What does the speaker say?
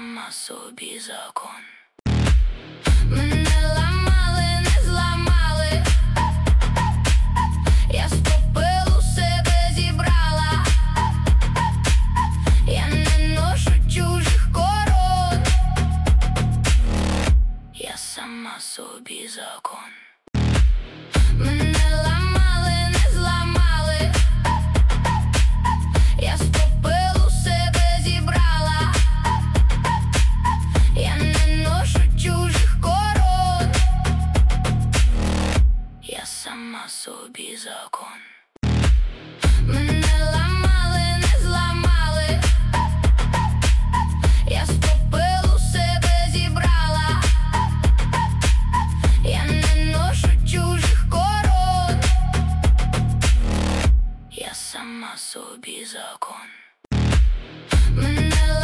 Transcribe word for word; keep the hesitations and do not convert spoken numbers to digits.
сама собі закон. Мене ламали, не зламали, я з попелу себе зібрала, я не ношу чужих корон, я сама собі закон. Мене ламали, не зламали, я з попелу себе зібрала, я не ношу чужих корон, я сама собі закон. Мене ламали, не зламали, я з попелу себе зібрала, я не ношу чужих корон, я сама собі закон.